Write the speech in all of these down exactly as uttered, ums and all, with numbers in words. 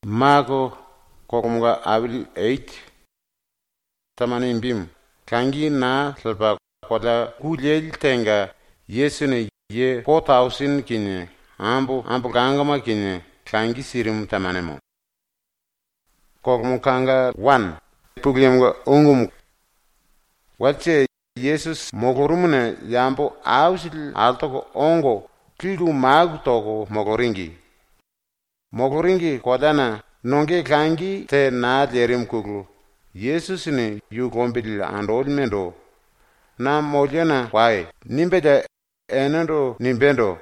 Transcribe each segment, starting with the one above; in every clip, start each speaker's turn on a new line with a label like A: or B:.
A: Mako kokumga abil eight tamani bim kangi na salpa koda kulel tenga Yesu ye four thousand kinye ambu ambu gangama kinye kangi sirim tamanemo kokum kanga one pugyamga ungum wache Jesus mogorumne yambo ausil altoko ongo kilu magu toko mogoringi mogoringi kodana nonge kangi te na derim kuglu Jesus ni yu gombil andolmendo na mojena wae nimbeda enendo nimbendo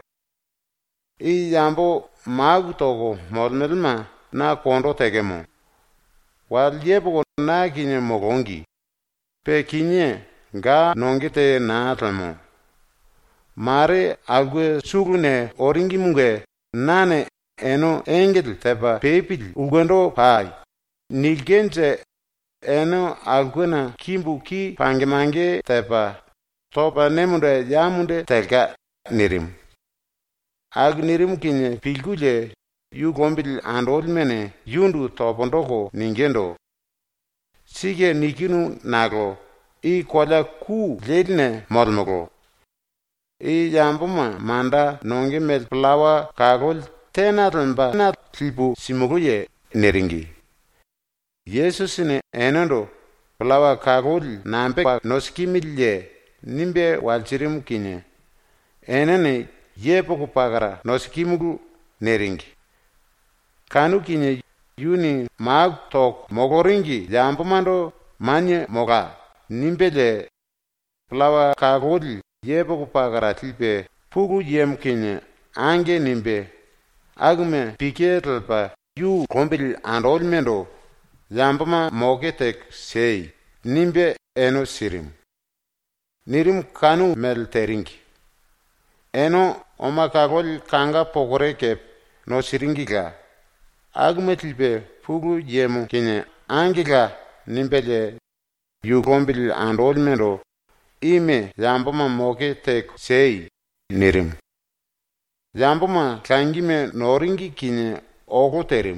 A: i yambo magu toko molmelma na kondo tegemo wal yebo na kinye mogongi pe kinye ga nongite na tamo mare agwe sugune oringi munge nane eno engel teba pepil ugendo pai nilgenze eno agwena kimbu ki pangemange teba topa nemunde yamunde telga nirim ag nirim kinye pilguje yu gombil andolmene yundu topondoko ningendo sige nikinu nago i kola ku ledne molmogo i yambuma manda nonge mel plawa kagol tena rumba na tribu simugoye neringi Jesus ne enando plawa kagol nambe noskimille nimbe walchirim kinye enene yepo pagara noskimugu neringi kanu kinye yuni mag tok mogoringi yambumando manye moga nimbele plawa kagol yepo pagara tilpe pugu yem kinye ange nimbe agme piketelpa yu kombil andolmendo yambuma mogetek sei nimbe eno sirim nirim kanu mel teringi eno oma kagol kanga pogore kep no siringiga agme tilpe pugu yemu kinye angiga nimbele yu kombil andolmendo ime yambuma mogetek sei nirim yambuma kangime noringi kinye ogo terim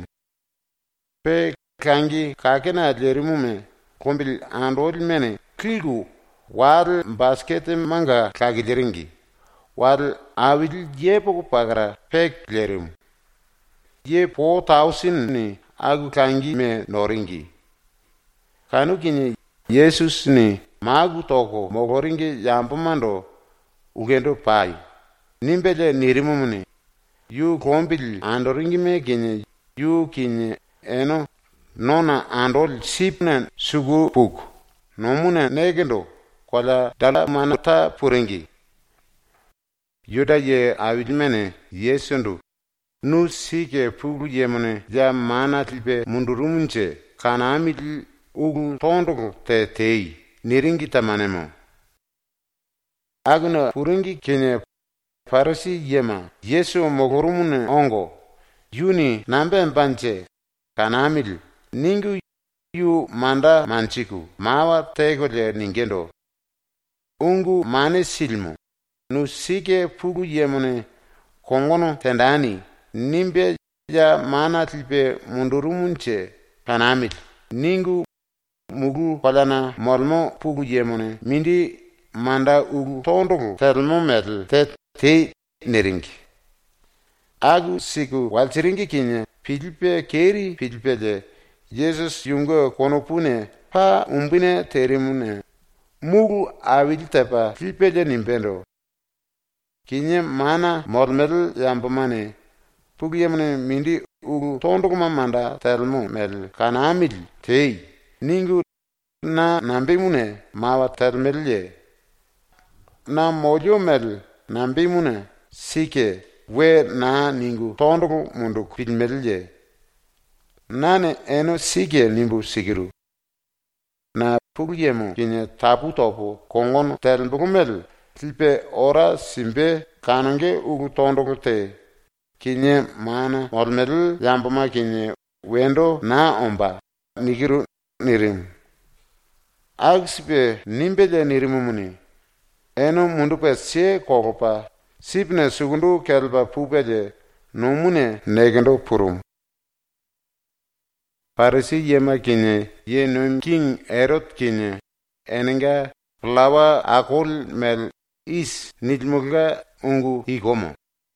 A: pe kangi kakena lerimume kombil andolmene kigu war basket manga kagiliringi war awil yepo pagara pek lerim ye four thousand ni agu kangi me noringi kanu kinye Jesus ni magu toko mogoringi yambumando ugendo pai nimbele nirimumni yu kombil andoringi me kinye yu kinye eno nona andol sipnen sugu puk nomuna negendo kola dala manata puringi yuda ye awilmene yesundu nu sike pugu yemune ja mana tilpe mundurumunche kanamil ugu tondoko te tei niringi tamanemo aguna puringi kinye farasi yema yesu mogorumune ongo yuni nambe banche kanamil ningu yu manda manchiku mawa tegole ningendo ungu mane silmu nu sike pugu yemune kongono tendani nimbe ja mana tilpe mundurumunche kanamil ningu mugu kolana molmo pugu yemune mindi manda ugu tondoko telmo metal te te neringi agu siku walchiringi kinye pilpe keri pilpe de Jesus yungo konopune pa umbine terimune mugu awil tepa pilpe de nimbendo kinye mana molmel yambumane pugu yemune mindi ugu tondoko manda telmo mel kanamil tei ningu na nambimune mawa termelye na mojo mel nambimune sike we na ningu tondoko mundu pilmelye nane eno sike nimbu sigiru na pugyemu kinye tapu topu kongon telbugumel tilpe ora simbe kanange ugu tondoko te kinye mana molmel yambuma kinye wendo na omba nigiru nirim agsipe nimbele nirimumuni eno mundu pe se kogopa sipne sugundu kelba pupele nomune negendo purum Parisi yema kinye ye noim king Herod kinye eninga pulawa akol mel is nilmulga ungu ikomo.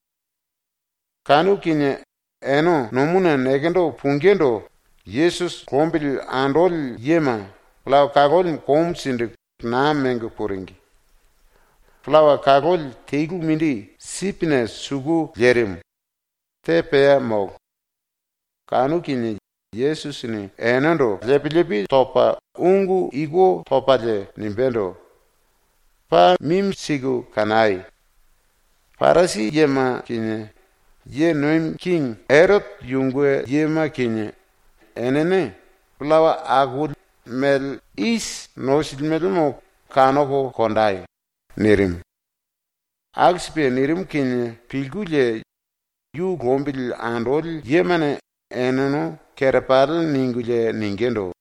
A: Kanu kinye eno nomuna negendo pungendo Yesus kombil andol yema pulawa kagol kom sindik na mengu puringi. Pulawa kagol teigu mindi sipine sugu yerim te pea mog. Kanu kinye Yesus ni enando lepi lepi topa ungu igo topa le nimbendo pa mim sigu kanai. Parasi yema kinye ye noim king Herod yungwe yema kinye enene pulawa agul mel is nosil melmo kanoko kondai nirim. Agspe nirim kinye pilgule yu gombil andol yemane eneno kerepal ningule ningendo.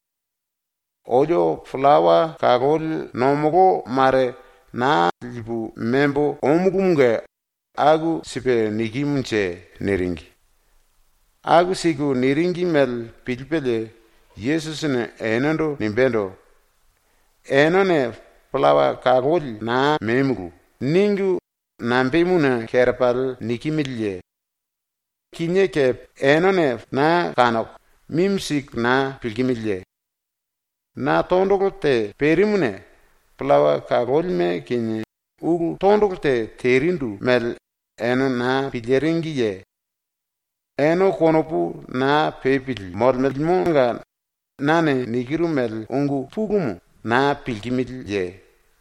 A: Ojo fulawa kagol nomogo mare na libu membo omugumge agu sipe nigimunche niringi. Agu sigu niringi mel pilpele Yesus ne enendo nimbendo. Enone fulawa kagol na memugu. Ningu nambimuna kerepal nikimilye. Kinye ke enone na kanok mimsik na pilgimilye. Na tondokote perimune pulawa kagolme kinye ugu tondokote terindu mel eno na piljeringiye. Eno konopu na pepil mormelmonga nane nigiru mel ungu pugumu na pilgimilye.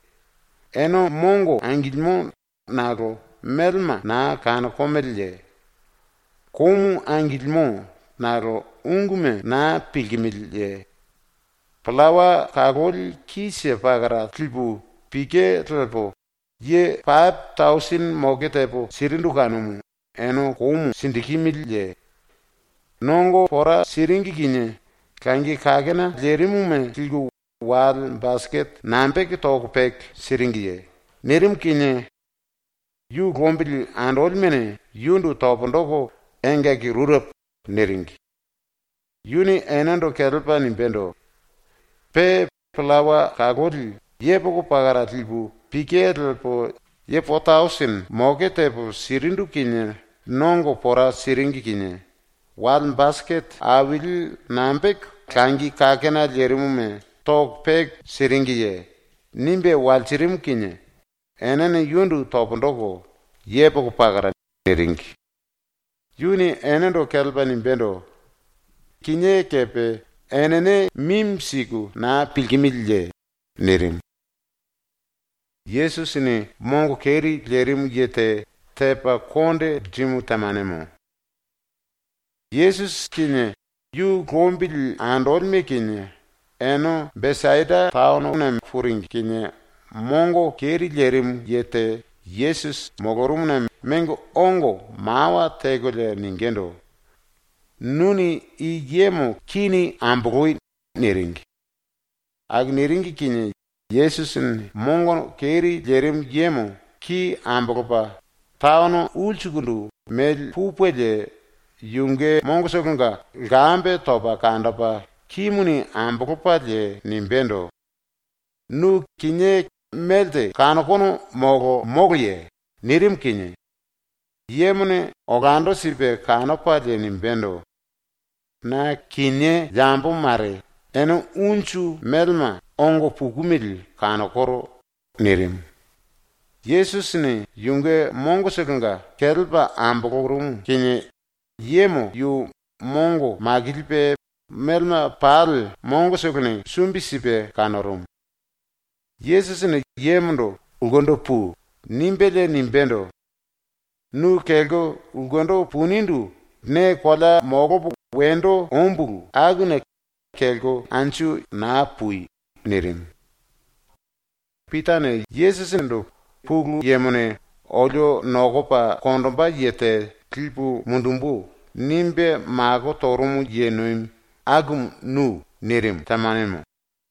A: Eno mongo angilmo nago melma na kanakomelye. Komu angilmo naro ungume na pilgimilye. Pulawa kagol kisye pagara tilbu pike tilbo ye five thousand mogetepo sirindu kanumu eno komu sindikimilye. Nongo pora siringi kinye kangi kagena lerimume tilgu wal basket nampek tokpek siringiye. Nerim kinye yu gombil andolmene yundu topondoko engeki rurap neringi. Yuni enando kelpa nimbendo. Pe pulawa kagol yepoko pagara tilbu pike tilpo ye four thousand mogetepo sirindu kinye nongo pora siringi kinye. Wal basket awil nampek kangi kakena lerimume tok pek siringiye. Nimbe wal sirim kinye enene yundu topondoko yepoko pagara neringi. Yuni enendo kelpa nimbendo. Kinye kepe enene mimsiku na pilgimilye nirim. Yesus ni mongo keri lerim yete tepa konde jimu tamanemo. Yesus kinye yu gombil andolme kinye eno Besaida tauno nem furing kinye mongo keri lerim yete Yesus mogorumne mengo ongo mawa tegole ningendo. Nuni i yemo kini ambogoi niringi. Ag niringi kinye Yesus mongo keri jerim yemo ki ambogopa tauno ulchugundu mel pupwele yunge mongo sokunga gambe topa kandapa kimuni ambogopa le nimbendo. Nu kinye melte kanokono mogo mogye nirim kinye. Yemune ogando sipe kanopa le nimbendo. Na kinye jambo mare eno unchu melma ongo pugumil kanokoro nirim. Yesus ni yunge mongo sekunga kelpa ambogorum kinye yemo yu mongo magilpe melma pal mongo sekune sumbi sipe kanorum. Yesus ni yemundo ugondo pu nimbele nimbendo. Nu kelgo ugondo punindu ne kola mogo wendo ombugu agune kelgo anchu na pui nirim. Pitane Yesus ndo pugu yemone ojo nogopa kondomba yete klipu mundumbu nimbe mago torumu yenuim agum nu nirim tamanemo.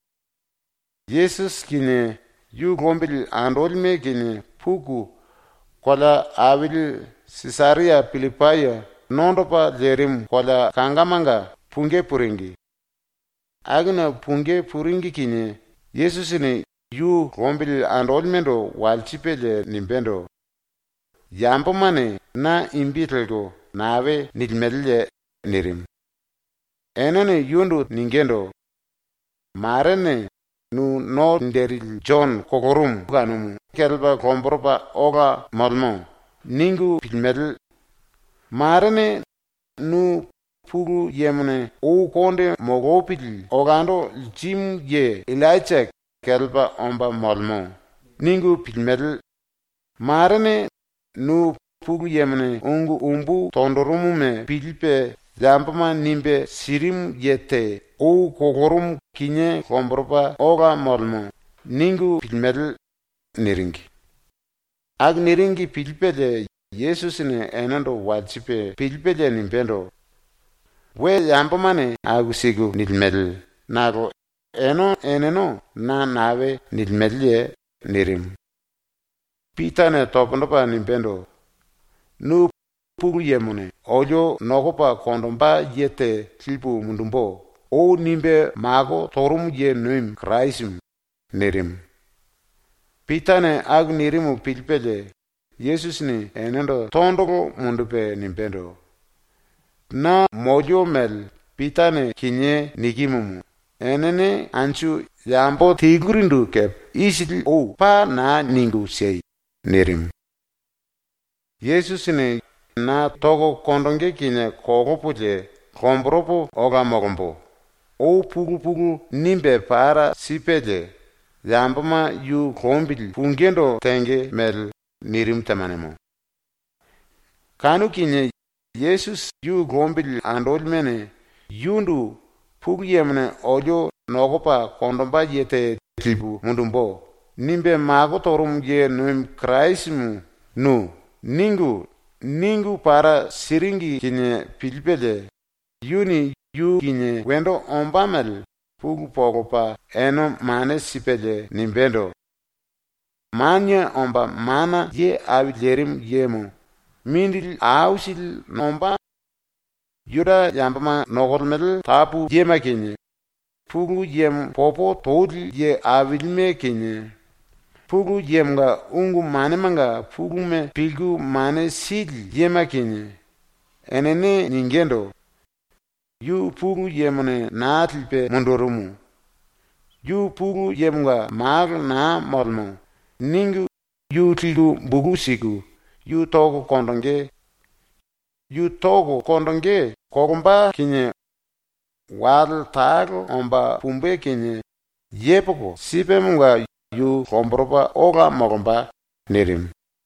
A: Yesus kine yu gombil andolme kine pugu kola awil Caesarea Philippi nondopa lerim kola kangamanga punge puringi. agna punge puringi kinye Yesusini yu rombil andolmendo walchipele nimbendo yambo mane na imbitelgo nawe nilmelle nirim enene yundu ningendo marene nu no nderil John kokorum ganum kelba kombroba oga malmo ningu pilmel marene nu pugu yemne o konde mogopil ogando jim ye Elijah kelba omba malmo ningu pilmel marene nu pugu yemne ungu umbu tondorumu me pilpe Zampama nimbe sirim yete o kokorum kinye kombropa oga malmo ningu pilmel niringi ag niringi pilpele Jesus ne enando wachipe pilpele nimbendo we yampamane agusigu nilmel nago eno eneno na nawe nilmelye nirim pitane topondopa nimbendo nu pugu yemune ojo nogopa kondomba yete tilpu mundumbo o nimbe mago torum ye nuim Christum nirim pitane ag nirimu pilpele Jesus ni enendo tondogo mundupe nimbendo na mojo mel pitane kinye nikimumu enene anchu yambo tigurindu kep isil o pa na ningu sei nirim Jesus ni na togo kondonge kinye kogo puje kombropo oga mogombo o pugu pugu nimbe para sipede yambama yu kombil pungendo tenge mel nirim tamanemo kanu kinye Jesus yu kombil andolmene yundu pugu yemne ojo nogopa kondomba yete tilbu mundumbo nimbe mago torum ye nuim Christum nu ningu ningu para siringi kinye pilpele yuni yu kinye wendo ombamel pugu pogopa eno mane sipele nimbendo manya omba mana ye awilerim yemo mindil ausil nomba yuda yambama nogormel tapu yema kinye pugu yem popo todil ye awilme kinye pugu yemga ungu mane manga pugu me pilgu mane sil yema kinye enene ningendo yu pugu yemne naatilpe mundorumu yu pugu yemga mag na molmo ningu yu tilgu bugu sigu yu togo kondonge yu togo kondonge kogomba kinye wal tago omba pumbe kinye yepoko sipe munga yu kombropa oga mogomba nirim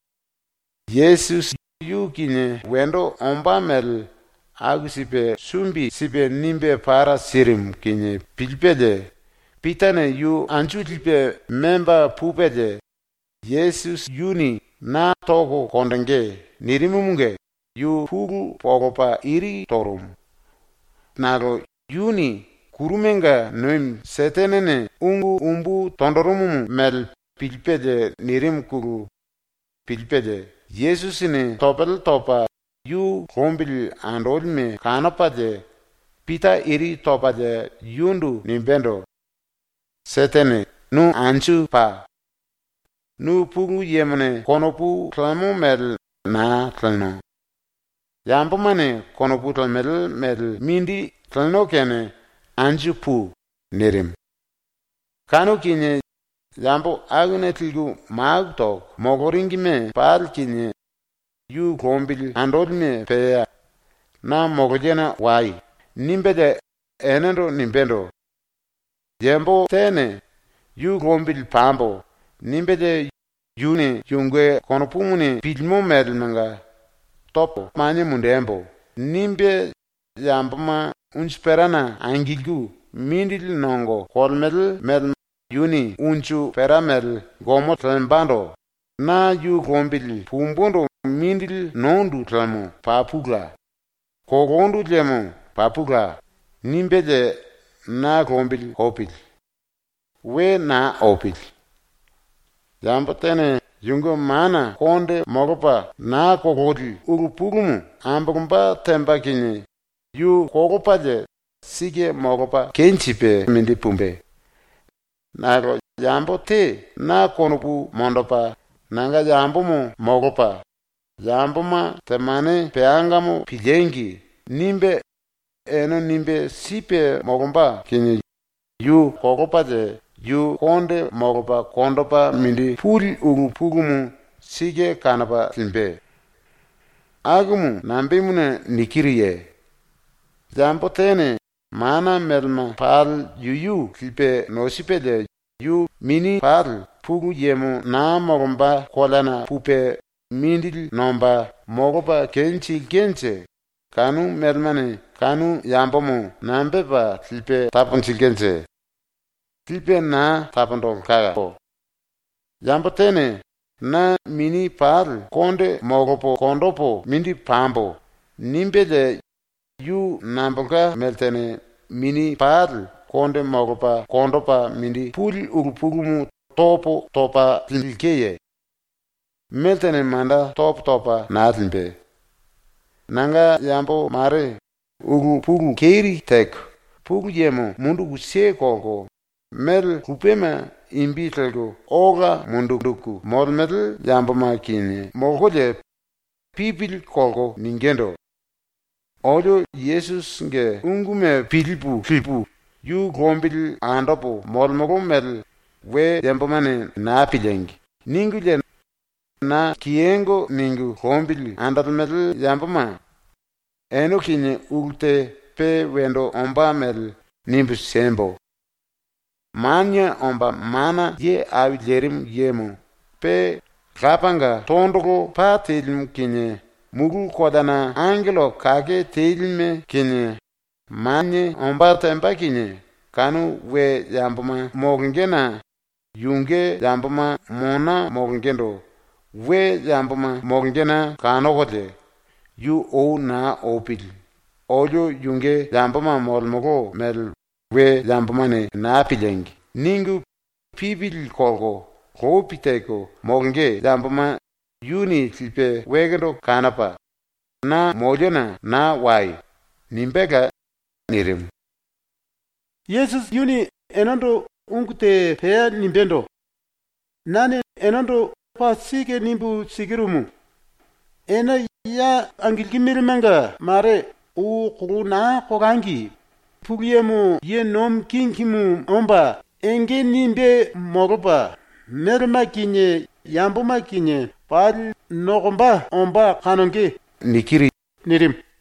A: Jesus yu kinye wendo omba mel agu sipe sumbi sipe nimbe para sirim kinye pilpede pitane yu anju tilpe memba pupede Jesus yuni na togo kondenge nirimumunge yu pugu pogopa iri torum nago yuni kurumenga noim setenene ungu umbu tondorumu mel pilpede nirim kuru pilpede Jesus ne topel topa yu kombil andolme kanapade pita iri topade yundu nimbendo setene nu anchu pa nu pugu yemne konopu klamo mel na klano yambo mane konopu klmel mel mindi klano kene anju pu nirim kanu kinye yambo agune tilgu magtok mogoringi me pal kinye yu kombil andolme peya na mogojena wai nimbede enendo nimbendo yambo tene yu kombil pambo nimbede yune yungwe konopumune pilmo medmanga topo manye mundembo nimbe yambama unsperana angilgu mindil nongo kolmel med yuni unchu peramel gomo tlembando na yu gombil pumbondo mindil nondu tlamo papugla kogondu lemo papugla nimbede na gombil hopil we na opil Jambo tene yungo mana konde mogopa na kogodi urupugumu ambagumba temba kinye yu kogopa je sige mogopa kenchipe mindi pumbe. Nalo jambo te na konupu mondopa nanga jambo mo mogopa. Jambo ma temane peangamo pijengi nimbe eno nimbe sipe mogomba kinyi yu kogopa je yu konde mogopa kondopa mindi puli ugu pugumu sige kanapa timbe. Agumu nambimune nikiriye. Jambo tene mana melma pal yuyu klipe nosipele yu mini pal pugu yemu na mogomba kolana pupe mindil nomba mogopa kenchi genche kanu melmane kanu yambomu nambeba klipe tapunchi genche klipe na tapundol kaga. Jambo tene na mini pal konde mogopo kondopo mindi pambo nimbele yu nambonga meltene mini pal konde mogopa kondopa mindi puli urupugumu topo topa tilkeye meltene manda top topa naatlimbe nanga yambo mare ugu pugu keri tek pugu yemo mundu guse koko mel kupema imbitlgo oga mundu duku molmedel yambo makine mogole pipil koko ningendo. Ojo Jesus nge ungume pilpu pilpu yu gombil andopo molmogo mel we yambomane na pilengi ningule na kiengo ningu gombil andal mel yamboma eno kine ulte pe wendo omba mel nimbu sembo manya omba mana ye awilerim yemo pe kapanga tondoko pa telim kine mugu kodana angelo kage teilme kine manye omba tempa kine kanu we yamboma mogengena yunge yamboma mona mogengendo we yamboma mogengena kano kote yu o na opil ojo yunge yamboma molmogo mel we yamboma ne na pilengi ningu pibil koko ko piteko mogenge yamboma yuni tilpe wegendo kanapa na mojona na wai nimbega nirim.
B: Jesus yuni enando unkute pea nimbendo nane enando pa sige nimbu sigirumu ena ya angilkimirimanga mare u kuna kogangi pugiyemu ye nom kinkimu omba enge nimbe mogopa merma kinye yambuma kinye pal nogomba omba kanonge
A: nikiri
B: nirim.